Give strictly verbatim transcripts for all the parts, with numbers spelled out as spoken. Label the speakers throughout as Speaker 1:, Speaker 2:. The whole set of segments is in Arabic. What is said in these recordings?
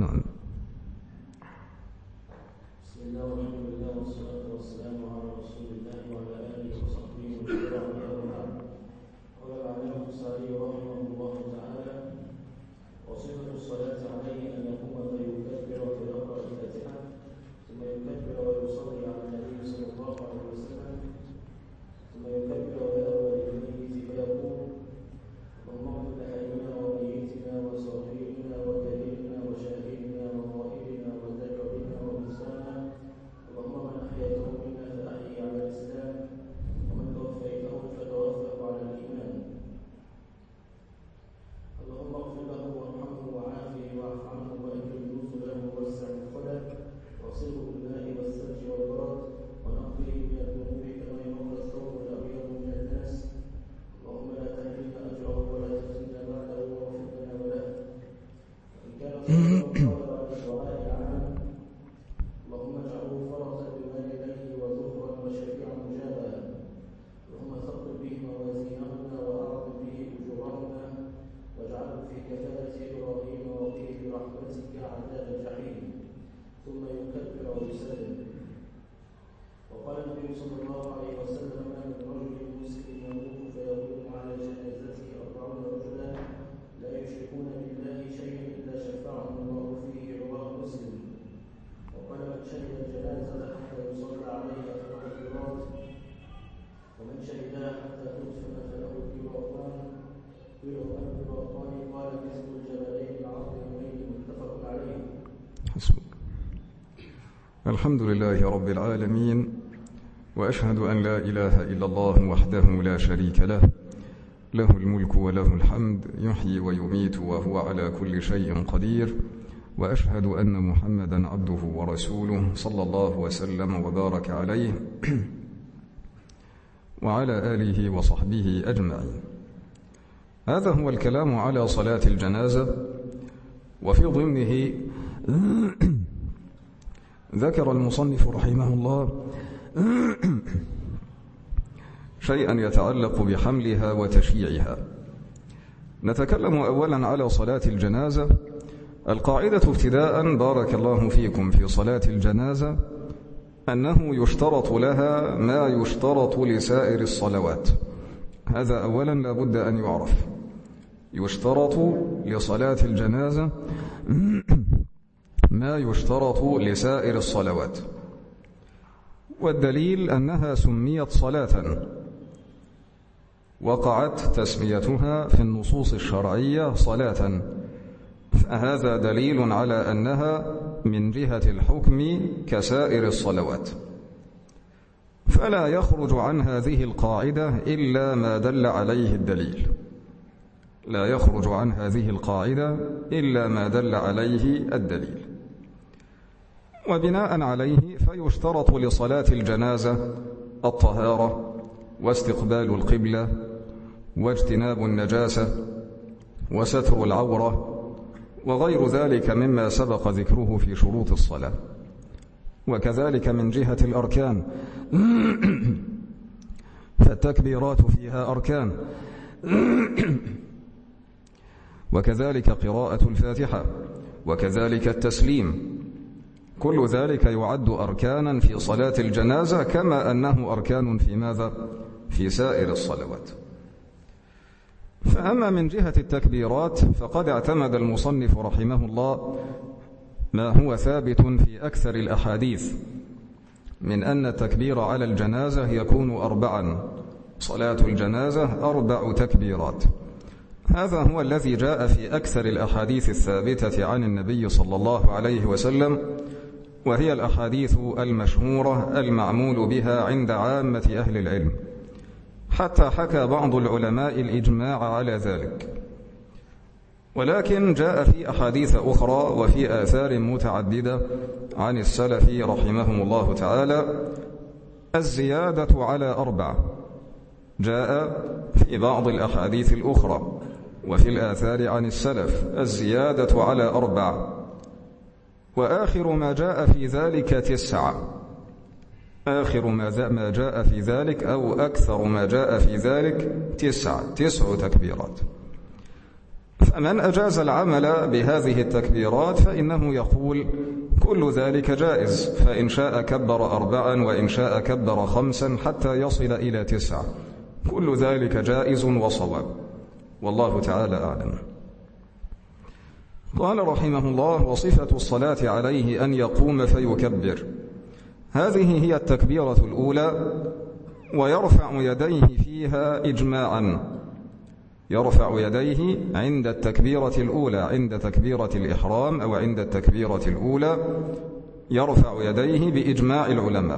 Speaker 1: نعم.
Speaker 2: بسم الله والحمد لله والصلاة والسلام على رسول الله وعلى آله وصحبه وسلم. قال العلامة البخاري رحمه الله تعالى: وصفة الصلاة عليه أن يقوم فيكبر ويقرأ الفاتحة ثم يكبر ويصلي على النبي صلى الله عليه وسلم ثم يكبر ويدعو للميت فيقول: اللهم اغفر لحينا وميتنا وصغيرنا وكبيرنا وشاهدنا وغائبنا وذكرنا وانثانا، اللهم من احييته منا فاحيه على الاسلام ومن توفيته فتوفه على الايمان، اللهم اغفر له وارحمه وعافه واعف عنه واكرم نزله ووسع مدخله واغسله بالماء والثلج والبرد ونقيه من الذنوب كما ينقى الثوب الابيض من الناس، اللهم لا تحرمنا اجره ولا تفتنا بعده واغفر لنا وله. وان كان صدقه قال بعد الدعاء العام: اللهم اجعله فرجا بوالديه وذخرا وشفيعا مجابا، اللهم ثقل به موازينهما واعظم به اجورهما واجعله في كفاله ابراهيم وقيه برحمتك عذاب الجحيم، ثم يكبر ويسلم. وقال النبي صلى الله عليه وسلم: ما من رجل مسلم يموت فيقوم على جنازته أربعون رجلا لا يشركون بالله شيئا إلا شفعهم الله فيه، رواه مسلم. وقال: من شهد الجنازة حتى يصلى عليها فله قيراط، ومن شهدها حتى تدفن فله قيراطان، قيراطان قال مثل الجبلين العظيمين، متفق عليه.
Speaker 1: حسبك. الحمد لله رب العالمين، وأشهد أن لا إله إلا الله وحده لا شريك له، له الملك وله الحمد، يحيي ويميت وهو على كل شيء قدير، وأشهد أن محمدا عبده ورسوله صلى الله وسلم وبارك عليه وعلى آله وصحبه أجمعين. هذا هو الكلام على صلاة الجنازة، وفي ضمنه ذكر المصنف رحمه الله شيئا يتعلق بحملها وتشييعها. نتكلم أولا على صلاة الجنازة. القاعدة ابتداء بارك الله فيكم في صلاة الجنازة أنه يشترط لها ما يشترط لسائر الصلوات. هذا أولا لا بد أن يعرف. يشترط لصلاة الجنازة ما يشترط لسائر الصلوات، والدليل أنها سميت صلاة، وقعت تسميتها في النصوص الشرعية صلاة، فهذا دليل على أنها من جهة الحكم كسائر الصلوات، فلا يخرج عن هذه القاعدة إلا ما دل عليه الدليل. لا يخرج عن هذه القاعدة إلا ما دل عليه الدليل. وبناء عليه فيشترط لصلاة الجنازة الطهارة واستقبال القبلة واجتناب النجاسة وستر العورة وغير ذلك مما سبق ذكره في شروط الصلاة. وكذلك من جهة الأركان فالتكبيرات فيها أركان، وكذلك قراءة الفاتحة، وكذلك التسليم، كل ذلك يعد أركانا في صلاة الجنازة كما أنه أركان في ماذا؟ في سائر الصلوات. فأما من جهة التكبيرات فقد اعتمد المصنف رحمه الله ما هو ثابت في أكثر الأحاديث من أن التكبير على الجنازة يكون أربعا. صلاة الجنازة أربع تكبيرات. هذا هو الذي جاء في أكثر الأحاديث الثابتة عن النبي صلى الله عليه وسلم، وهي الأحاديث المشهورة المعمول بها عند عامة أهل العلم، حتى حكى بعض العلماء الإجماع على ذلك. ولكن جاء في أحاديث أخرى وفي آثار متعددة عن السلف رحمهم الله تعالى الزيادة على أربع. جاء في بعض الأحاديث الأخرى وفي الآثار عن السلف الزيادة على أربع، وآخر ما جاء في ذلك تسعة. آخر ما جاء في ذلك أو أكثر ما جاء في ذلك تسعة تسع تكبيرات. فمن أجاز العمل بهذه التكبيرات فإنه يقول كل ذلك جائز، فإن شاء كبر أربعا وإن شاء كبر خمسا حتى يصل إلى تسعة، كل ذلك جائز وصواب، والله تعالى أعلم. قال رحمه الله: وصفة الصلاة عليه أن يقوم فيكبر، هذه هي التكبيرة الأولى، ويرفع يديه فيها إجماعا، يرفع يديه عند التكبيرة الأولى، عند تكبيرة الإحرام أو عند التكبيرة الأولى يرفع يديه بإجماع العلماء.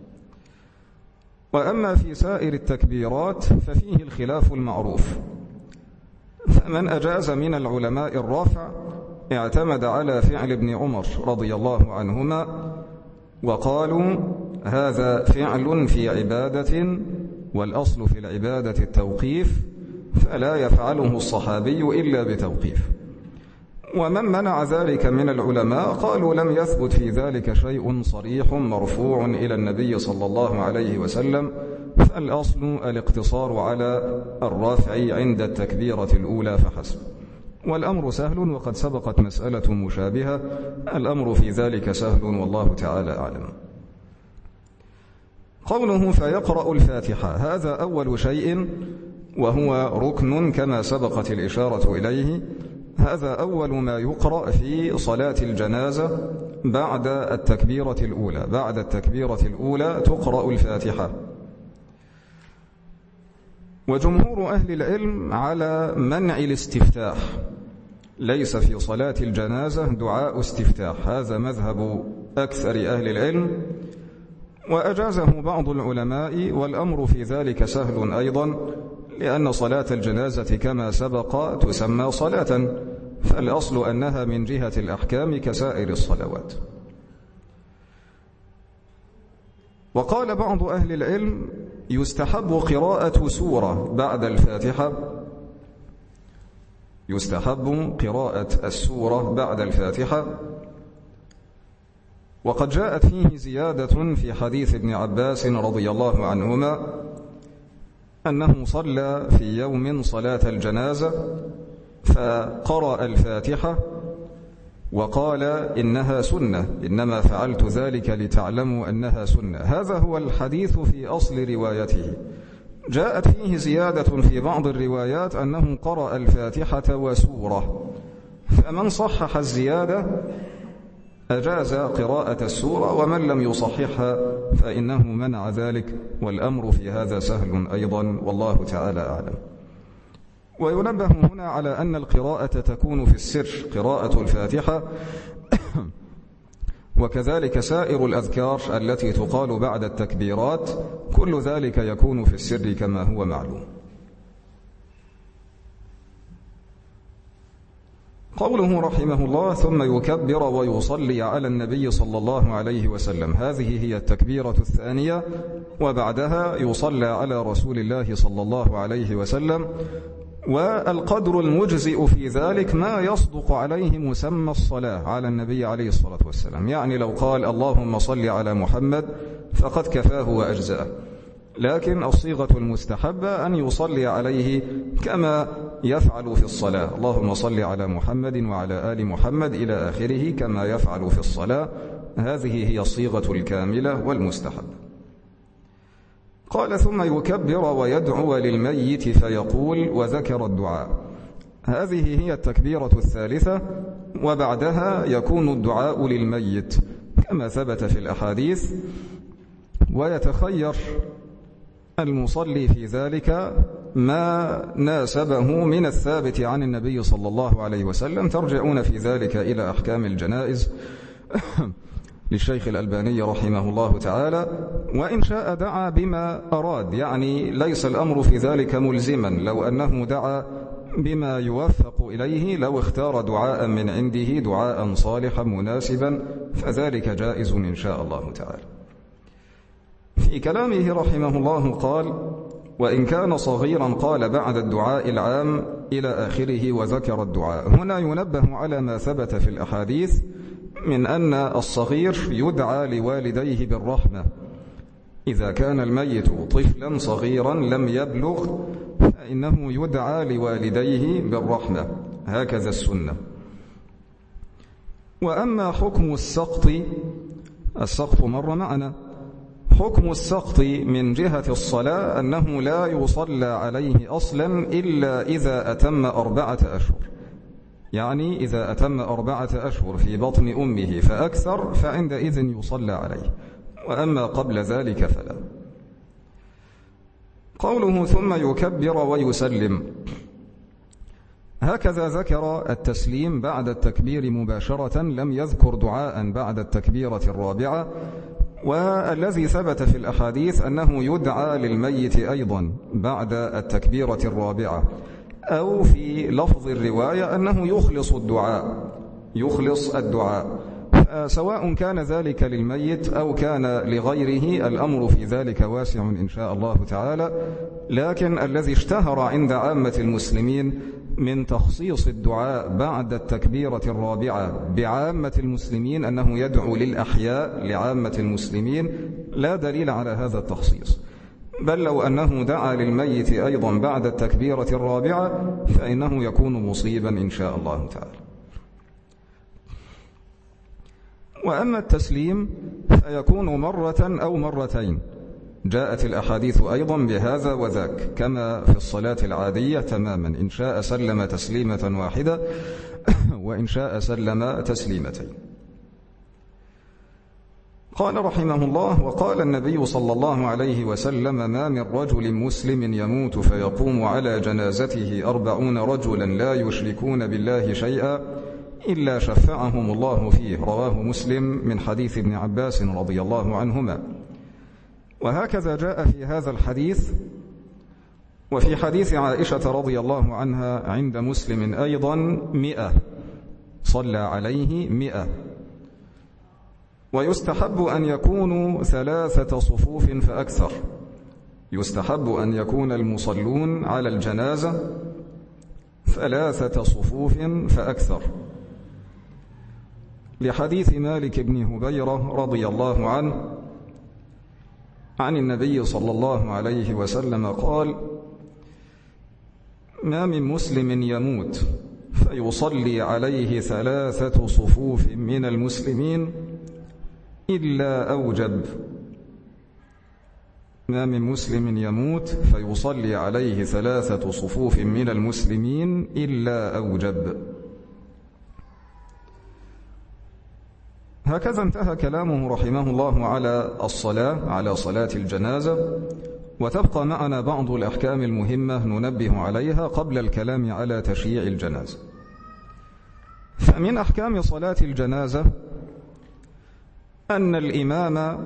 Speaker 1: وأما في سائر التكبيرات ففيه الخلاف المعروف، فمن أجاز من العلماء الرفع اعتمد على فعل ابن عمر رضي الله عنهما، وقالوا هذا فعل في عبادة، والأصل في العبادة التوقيف، فلا يفعله الصحابي إلا بتوقيف. ومن منع ذلك من العلماء قالوا لم يثبت في ذلك شيء صريح مرفوع إلى النبي صلى الله عليه وسلم، فالأصل الاقتصار على الرفع عند التكبيرة الأولى فحسب، والأمر سهل، وقد سبقت مسألة مشابهة، الأمر في ذلك سهل والله تعالى أعلم. قوله فيقرأ الفاتحة، هذا أول شيء وهو ركن كما سبقت الإشارة إليه، هذا أول ما يقرأ في صلاة الجنازة بعد التكبيرة الأولى، بعد التكبيرة الأولى تقرأ الفاتحة. وجمهور أهل العلم على منع الاستفتاح، ليس في صلاة الجنازة دعاء استفتاح، هذا مذهب أكثر أهل العلم، وأجازه بعض العلماء، والأمر في ذلك سهل أيضا، لأن صلاة الجنازة كما سبق تسمى صلاة، فالأصل أنها من جهة الأحكام كسائر الصلوات. وقال بعض أهل العلم يستحب قراءة سورة بعد الفاتحة، يستحب قراءة السورة بعد الفاتحة، وقد جاءت فيه زيادة في حديث ابن عباس رضي الله عنهما أنه صلى في يوم صلاة الجنازة فقرأ الفاتحة وقال إنها سنة، إنما فعلت ذلك لتعلموا أنها سنة. هذا هو الحديث في أصل روايته. جاءت فيه زيادة في بعض الروايات أنه قرأ الفاتحة وسورة، فمن صحح الزيادة أجاز قراءة السورة، ومن لم يصححها فإنه منع ذلك، والأمر في هذا سهل أيضا والله تعالى أعلم. وينبه هنا على أن القراءة تكون في السر، قراءة الفاتحة وكذلك سائر الأذكار التي تقال بعد التكبيرات، كل ذلك يكون في السر كما هو معلوم. قوله رحمه الله ثم يكبر ويصلي على النبي صلى الله عليه وسلم، هذه هي التكبيرة الثانية، وبعدها يصلى على رسول الله صلى الله عليه وسلم. والقدر المجزئ في ذلك ما يصدق عليه مسمى الصلاة على النبي عليه الصلاة والسلام، يعني لو قال اللهم صل على محمد فقد كفاه وأجزأه، لكن الصيغة المستحبة أن يصلي عليه كما يفعل في الصلاة، اللهم صل على محمد وعلى آل محمد إلى آخره كما يفعل في الصلاة، هذه هي الصيغة الكاملة والمستحبة. قال ثم يكبر ويدعو للميت فيقول وذكر الدعاء، هذه هي التكبيرة الثالثة، وبعدها يكون الدعاء للميت كما ثبت في الأحاديث، ويتخير المصلي في ذلك ما ناسبه من الثابت عن النبي صلى الله عليه وسلم. ترجعون في ذلك إلى أحكام الجنائز للشيخ الألباني رحمه الله تعالى، وإن شاء دعا بما أراد، يعني ليس الأمر في ذلك ملزما، لو أنه دعا بما يوفق إليه، لو اختار دعاء من عنده دعاء صالحا مناسبا فذلك جائز إن شاء الله تعالى. في كلامه رحمه الله قال وإن كان صغيرا قال بعد الدعاء العام إلى آخره وذكر الدعاء. هنا ينبه على ما ثبت في الأحاديث من أن الصغير يدعى لوالديه بالرحمة، إذا كان الميت طفلا صغيرا لم يبلغ فإنه يدعى لوالديه بالرحمة، هكذا السنة. وأما حكم السقط، السقط مر معنا، حكم السقط من جهة الصلاة أنه لا يصلى عليه أصلا إلا إذا أتم أربعة أشهر، يعني إذا أتم أربعة أشهر في بطن أمه فأكثر فعندئذ يصلى عليه، وأما قبل ذلك فلا. قوله ثم يكبر ويسلم، هكذا ذكر التسليم بعد التكبير مباشرة، لم يذكر دعاء بعد التكبيرة الرابعة. والذي ثبت في الأحاديث أنه يدعى للميت أيضا بعد التكبيرة الرابعة، أو في لفظ الرواية أنه يخلص الدعاء يخلص الدعاء سواء كان ذلك للميت أو كان لغيره، الأمر في ذلك واسع إن شاء الله تعالى. لكن الذي اشتهر عند عامة المسلمين من تخصيص الدعاء بعد التكبيرة الرابعة بعامة المسلمين أنه يدعو للأحياء لعامة المسلمين، لا دليل على هذا التخصيص، بل لو أنه دعا للميت أيضا بعد التكبيرة الرابعة فإنه يكون مصيبا إن شاء الله تعالى. وأما التسليم فيكون مرة أو مرتين، جاءت الأحاديث أيضا بهذا وذاك كما في الصلاة العادية تماما، إن شاء سلم تسليمة واحدة وإن شاء سلم تسليمتين. قال رحمه الله: وقال النبي صلى الله عليه وسلم: ما من رجل مسلم يموت فيقوم على جنازته أربعون رجلا لا يشركون بالله شيئا إلا شفعهم الله فيه. رواه مسلم من حديث ابن عباس رضي الله عنهما. وهكذا جاء في هذا الحديث وفي حديث عائشة رضي الله عنها عند مسلم أيضا مئة، صلى عليه مئة. ويستحب أن يكونوا ثلاثة صفوف فأكثر، يستحب أن يكون المصلون على الجنازة ثلاثة صفوف فأكثر، لحديث مالك بن هبيرة رضي الله عنه عن النبي صلى الله عليه وسلم قال: ما من مسلم يموت فيصلي عليه ثلاثة صفوف من المسلمين إلا أوجب. ما من مسلم يموت فيصلي عليه ثلاثة صفوف من المسلمين إلا أوجب. هكذا انتهى كلامه رحمه الله على الصلاة، على صلاة الجنازة. وتبقى معنا بعض الأحكام المهمة ننبه عليها قبل الكلام على تشييع الجنازة. فمن أحكام صلاة الجنازة أن الإمام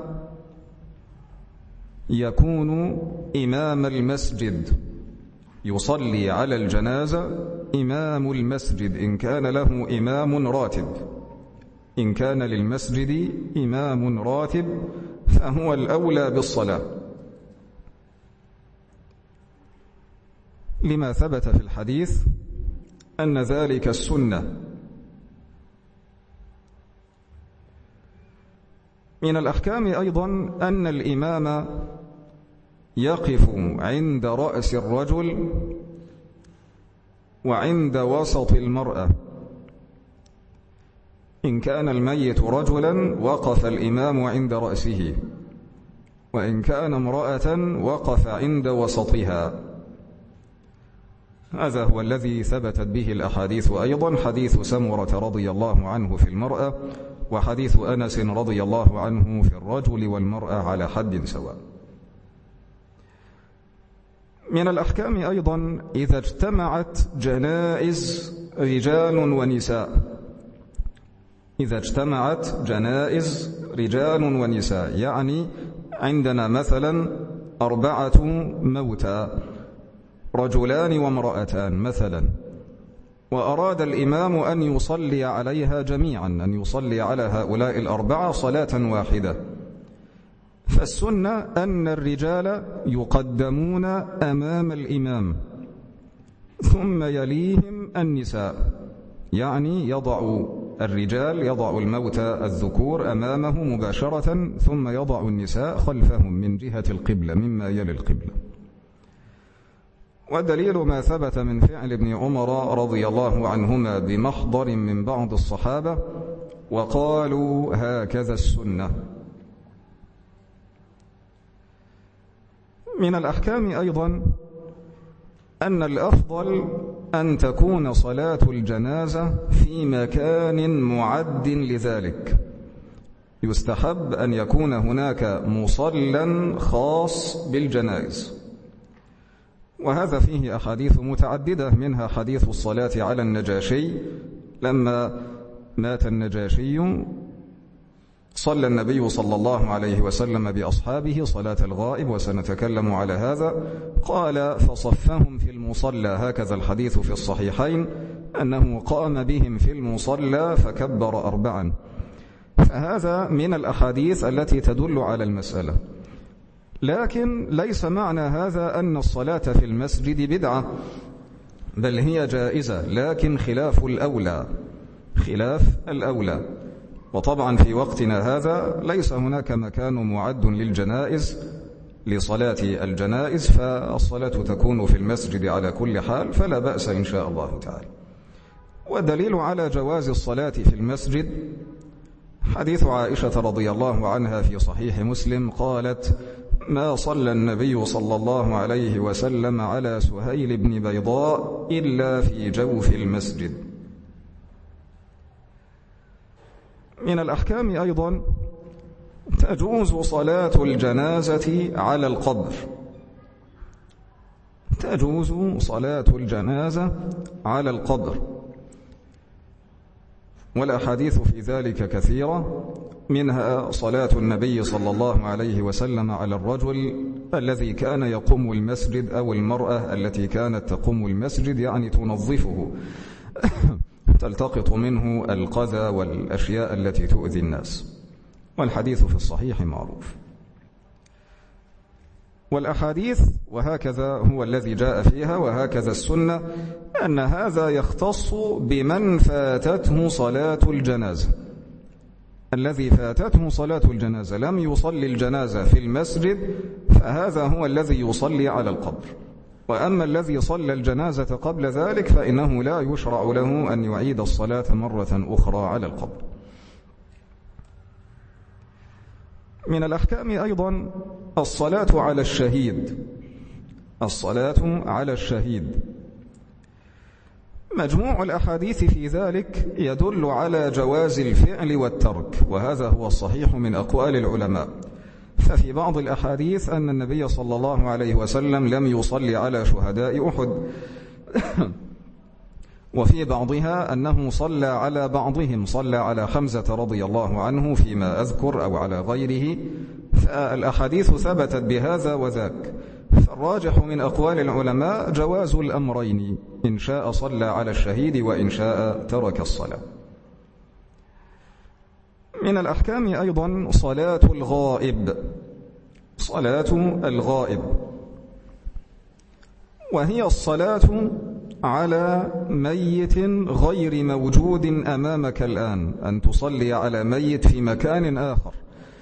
Speaker 1: يكون إمام المسجد، يصلي على الجنازة إمام المسجد إن كان له إمام راتب. إن كان للمسجد إمام راتب فهو الأولى بالصلاة، لما ثبت في الحديث أن ذلك السنة. من الأحكام أيضا أن الإمام يقف عند رأس الرجل وعند وسط المرأة. إن كان الميت رجلا وقف الإمام عند رأسه، وإن كان امرأة وقف عند وسطها. هذا هو الذي ثبتت به الأحاديث أيضا، حديث سمرة رضي الله عنه في المرأة، وحديث أنس رضي الله عنه في الرجل والمرأة على حد سواء. من الأحكام أيضا إذا اجتمعت جنائز رجال ونساء، إذا اجتمعت جنائز رجال ونساء، يعني عندنا مثلا أربعة موتى، رجلان وامرأتان مثلا، وأراد الإمام أن يصلي عليها جميعا، أن يصلي على هؤلاء الأربعة صلاة واحدة، فالسنة أن الرجال يقدمون أمام الإمام ثم يليهم النساء، يعني يضع الرجال يضع الموتى الذكور أمامه مباشرة ثم يضع النساء خلفهم من جهة القبلة مما يلي القبلة. ودليل ما ثبت من فعل ابن عمر رضي الله عنهما بمحضر من بعض الصحابة وقالوا هكذا السنة. من الأحكام أيضا أن الأفضل أن تكون صلاة الجنازة في مكان معد لذلك. يستحب أن يكون هناك مصلى خاص بالجنائز، وهذا فيه أحاديث متعددة، منها حديث الصلاة على النجاشي. لما مات النجاشي صلى النبي صلى الله عليه وسلم بأصحابه صلاة الغائب، وسنتكلم على هذا. قال فصفهم في المصلى، هكذا الحديث في الصحيحين، أنه قام بهم في المصلى فكبر أربعا. فهذا من الأحاديث التي تدل على المسألة، لكن ليس معنى هذا أن الصلاة في المسجد بدعة، بل هي جائزة، لكن خلاف الأولى خلاف الأولى. وطبعا في وقتنا هذا ليس هناك مكان معد للجنائز لصلاة الجنائز، فالصلاة تكون في المسجد على كل حال، فلا بأس إن شاء الله تعالى. والدليل على جواز الصلاة في المسجد حديث عائشة رضي الله عنها في صحيح مسلم، قالت ما صلى النبي صلى الله عليه وسلم على سهيل بن بيضاء إلا في جوف المسجد. من الأحكام أيضا تجوز صلاة الجنازة على القبر، تجوز صلاة الجنازة على القبر، والأحاديث في ذلك كثيرة، منها صلاة النبي صلى الله عليه وسلم على الرجل الذي كان يقوم المسجد، أو المرأة التي كانت تقوم المسجد، يعني تنظفه تلتقط منه القذى والأشياء التي تؤذي الناس، والحديث في الصحيح معروف. والأحاديث وهكذا هو الذي جاء فيها، وهكذا السنة، أن هذا يختص بمن فاتته صلاة الجنازة. الذي فاتته صلاة الجنازة لم يصلي الجنازة في المسجد، فهذا هو الذي يصلي على القبر. وأما الذي صلى الجنازة قبل ذلك فإنه لا يشرع له أن يعيد الصلاة مرة أخرى على القبر. من الأحكام أيضا الصلاة على الشهيد، الصلاة على الشهيد. مجموع الأحاديث في ذلك يدل على جواز الفعل والترك، وهذا هو الصحيح من أقوال العلماء. ففي بعض الأحاديث أن النبي صلى الله عليه وسلم لم يصلي على شهداء أحد، وفي بعضها أنه صلى على بعضهم، صلى على حمزة رضي الله عنه فيما أذكر أو على غيره. فالأحاديث ثبتت بهذا وذاك. فالراجح من أقوال العلماء جواز الأمرين، إن شاء صلى على الشهيد وإن شاء ترك الصلاة. من الأحكام أيضا صلاة الغائب، صلاة الغائب، وهي الصلاة على ميت غير موجود أمامك الآن، أن تصلي على ميت في مكان آخر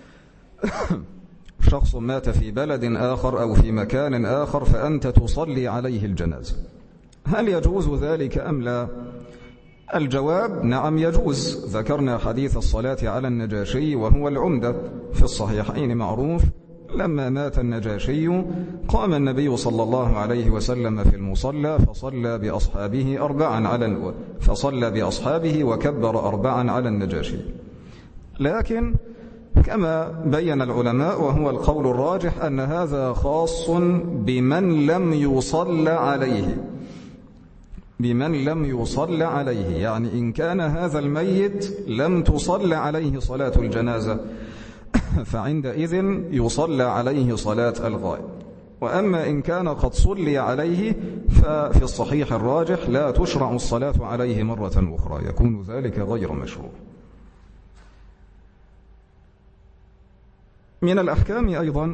Speaker 1: شخص مات في بلد آخر أو في مكان آخر فأنت تصلي عليه الجنازة، هل يجوز ذلك أم لا؟ الجواب نعم يجوز. ذكرنا حديث الصلاة على النجاشي وهو العمدة في الصحيحين معروف. لما مات النجاشي قام النبي صلى الله عليه وسلم في المصلى فصلى بأصحابه أربعا على فصلى بأصحابه وكبر أربعا على النجاشي. لكن كما بين العلماء وهو القول الراجح أن هذا خاص بمن لم يصلى عليه، بمن لم يصلى عليه، يعني إن كان هذا الميت لم تصلى عليه صلاة الجنازة فعندئذ يصلى عليه صلاة الغائب. وأما إن كان قد صلي عليه ففي الصحيح الراجح لا تشرع الصلاة عليه مرة أخرى، يكون ذلك غير مشروع. من الأحكام أيضا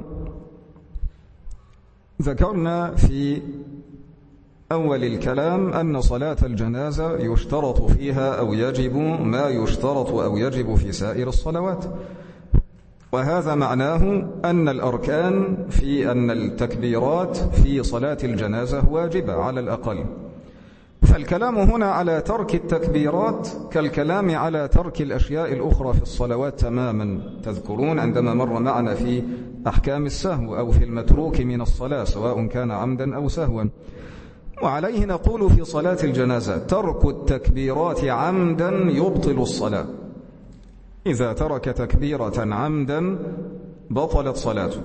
Speaker 1: ذكرنا في أول الكلام أن صلاة الجنازة يشترط فيها أو يجب ما يشترط أو يجب في سائر الصلوات، وهذا معناه أن الأركان في أن التكبيرات في صلاة الجنازة واجبة على الأقل. فالكلام هنا على ترك التكبيرات كالكلام على ترك الأشياء الأخرى في الصلوات تماما. تذكرون عندما مر معنا في أحكام السهو أو في المتروك من الصلاة سواء كان عمدا أو سهوا. وعليه نقول في صلاة الجنازة ترك التكبيرات عمدا يبطل الصلاة. إذا ترك تكبيرة عمدا بطلت صلاته،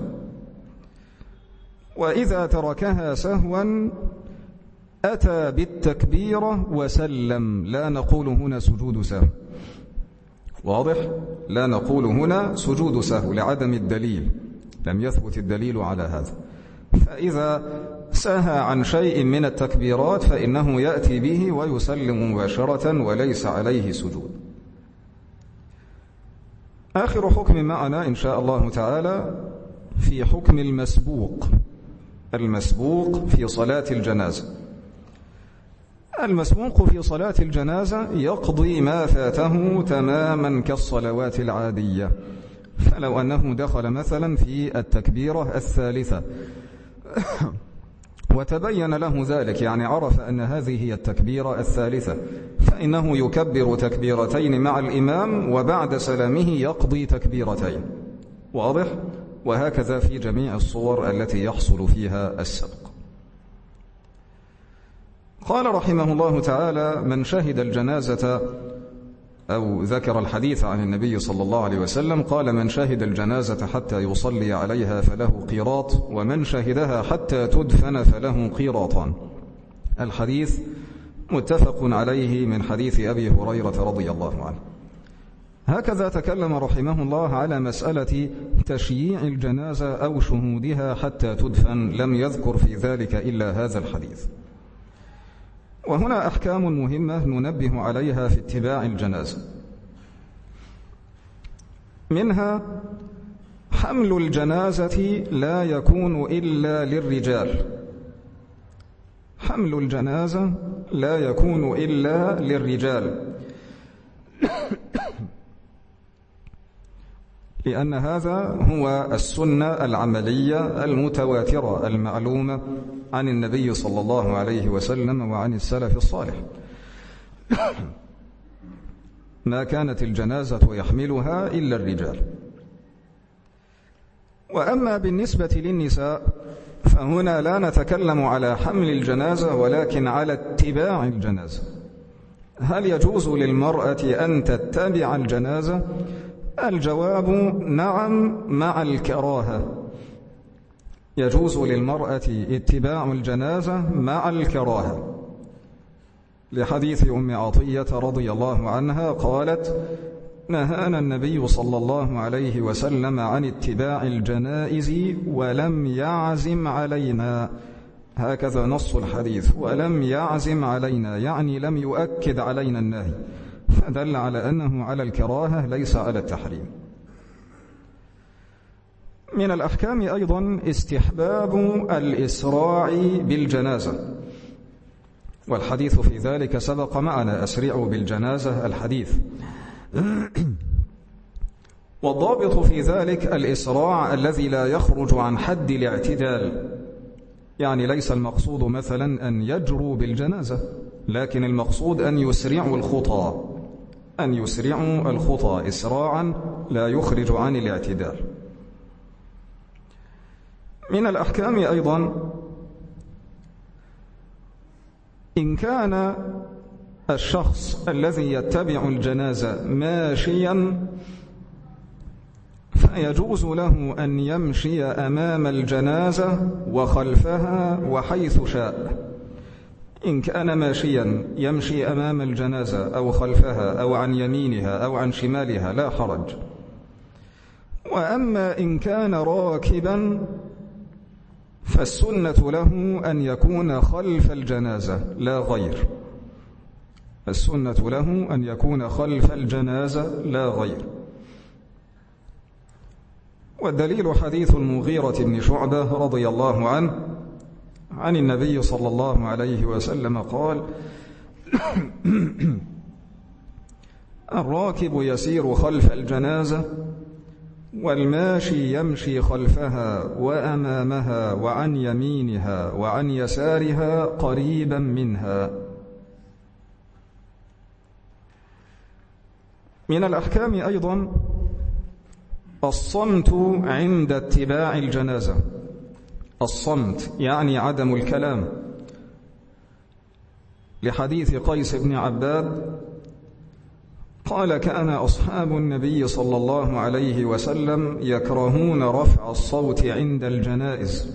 Speaker 1: وإذا تركها سهوا أتى بالتكبيرة وسلم. لا نقول هنا سجود سهو، واضح؟ لا نقول هنا سجود سهو لعدم الدليل، لم يثبت الدليل على هذا. فإذا سهى عن شيء من التكبيرات فإنه يأتي به ويسلم مباشرة وليس عليه سجود. آخر حكم معنا إن شاء الله تعالى في حكم المسبوق. المسبوق في صلاة الجنازة. المسبوق في صلاة الجنازة يقضي ما فاته تماما كالصلوات العادية. فلو أنه دخل مثلا في التكبيرة الثالثة وتبين له ذلك، يعني عرف أن هذه هي التكبيرة الثالثة، فإنه يكبر تكبيرتين مع الإمام وبعد سلامه يقضي تكبيرتين. واضح؟ وهكذا في جميع الصور التي يحصل فيها السبق. قال رحمه الله تعالى: من شهد الجنازة، أو ذكر الحديث عن النبي صلى الله عليه وسلم قال: من شهد الجنازة حتى يصلي عليها فله قيراط، ومن شهدها حتى تدفن فله قيراطان. الحديث متفق عليه من حديث أبي هريرة رضي الله عنه. هكذا تكلم رحمه الله على مسألة تشييع الجنازة أو شهودها حتى تدفن، لم يذكر في ذلك إلا هذا الحديث. وهنا أحكام مهمة ننبه عليها في اتباع الجنازة. منها حمل الجنازة لا يكون إلا للرجال. حمل الجنازة لا يكون إلا للرجال لأن هذا هو السنة العملية المتواترة المعلومة عن النبي صلى الله عليه وسلم وعن السلف الصالح. ما كانت الجنازة يحملها إلا الرجال. وأما بالنسبة للنساء فهنا لا نتكلم على حمل الجنازة ولكن على اتباع الجنازة. هل يجوز للمرأة أن تتبع الجنازة؟ الجواب نعم مع الكراهة. يجوز للمرأة اتباع الجنازة مع الكراهة، لحديث أم عطية رضي الله عنها قالت: نهانا النبي صلى الله عليه وسلم عن اتباع الجنائز ولم يعزم علينا. هكذا نص الحديث، ولم يعزم علينا يعني لم يؤكد علينا النهي، فدل على أنه على الكراهة ليس على التحريم. من الأحكام أيضا استحباب الإسراع بالجنازة، والحديث في ذلك سبق معنا: أسرعوا بالجنازة الحديث. والضابط في ذلك الإسراع الذي لا يخرج عن حد الاعتدال، يعني ليس المقصود مثلا أن يجروا بالجنازة، لكن المقصود أن يسرعوا الخطى، أن يسرعوا الخطى إسراعا لا يخرج عن الاعتدال. من الأحكام أيضا إن كان الشخص الذي يتبع الجنازة ماشيا فيجوز له أن يمشي أمام الجنازة وخلفها وحيث شاء. إن كان ماشيا يمشي أمام الجنازة أو خلفها أو عن يمينها أو عن شمالها لا حرج. وأما إن كان راكبا فالسنة له أن يكون خلف الجنازة لا غير. السنة له أن يكون خلف الجنازة لا غير. والدليل حديث المغيرة بن شعبة رضي الله عنه عن النبي صلى الله عليه وسلم قال: الراكب يسير خلف الجنازة والماشي يمشي خلفها وأمامها وعن يمينها وعن يسارها قريبا منها. من الأحكام أيضا الصمت عند اتباع الجنازة. الصمت يعني عدم الكلام، لحديث قيس بن عباد قال: كان أصحاب النبي صلى الله عليه وسلم يكرهون رفع الصوت عند الجنائز،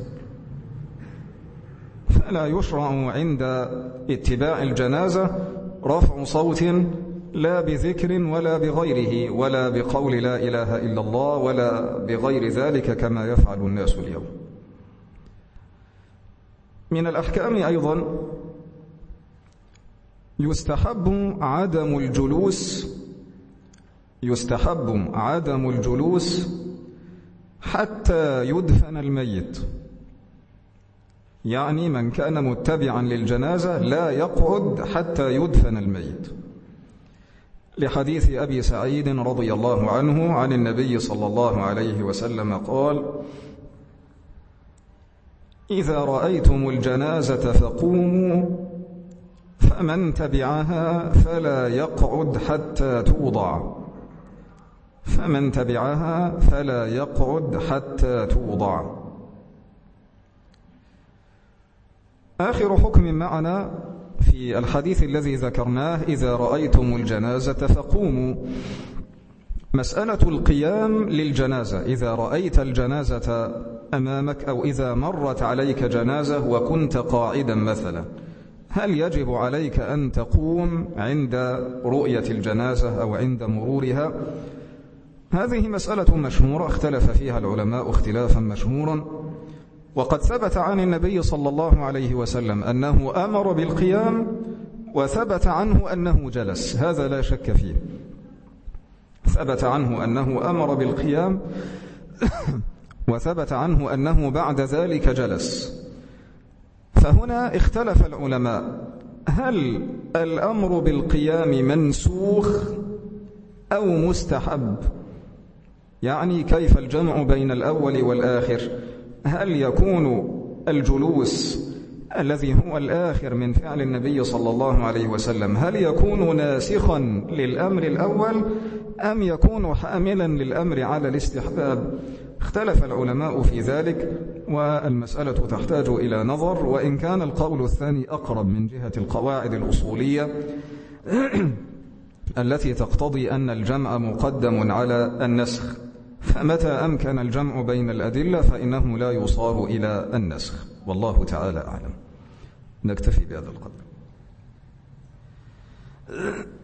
Speaker 1: فلا يشرع عند اتباع الجنازة رفع صوت لا بذكر ولا بغيره ولا بقول لا إله إلا الله ولا بغير ذلك كما يفعل الناس اليوم. من الأحكام أيضا يستحب عدم الجلوس يستحب عدم الجلوس حتى يدفن الميت، يعني من كان متبعا للجنازة لا يقعد حتى يدفن الميت، لحديث أبي سعيد رضي الله عنه عن النبي صلى الله عليه وسلم قال: إذا رأيتم الجنازة فقوموا، فمن تبعها فلا يقعد حتى توضع فمن تبعها فلا يقعد حتى توضع. آخر حكم معنا في الحديث الذي ذكرناه: إذا رأيتم الجنازة فقوموا. مسألة القيام للجنازة، إذا رأيت الجنازة أمامك أو إذا مرت عليك جنازة وكنت قاعدا مثلا، هل يجب عليك أن تقوم عند رؤية الجنازة أو عند مرورها؟ هذه مسألة مشهورة اختلف فيها العلماء اختلافا مشهورا، وقد ثبت عن النبي صلى الله عليه وسلم أنه أمر بالقيام، وثبت عنه أنه جلس، هذا لا شك فيه. ثبت عنه أنه أمر بالقيام وثبت عنه أنه بعد ذلك جلس. فهنا اختلف العلماء: هل الأمر بالقيام منسوخ أو مستحب؟ يعني كيف الجمع بين الأول والآخر؟ هل يكون الجلوس الذي هو الآخر من فعل النبي صلى الله عليه وسلم هل يكون ناسخا للأمر الأول أم يكون حاملا للأمر على الاستحباب؟ اختلف العلماء في ذلك، والمسألة تحتاج إلى نظر، وإن كان القول الثاني أقرب من جهة القواعد الأصولية التي تقتضي أن الجمع مقدم على النسخ، فمتى أمكن الجمع بين الأدلة فإنه لا يصار إلى النسخ، والله تعالى أعلم. نكتفي بهذا القدر.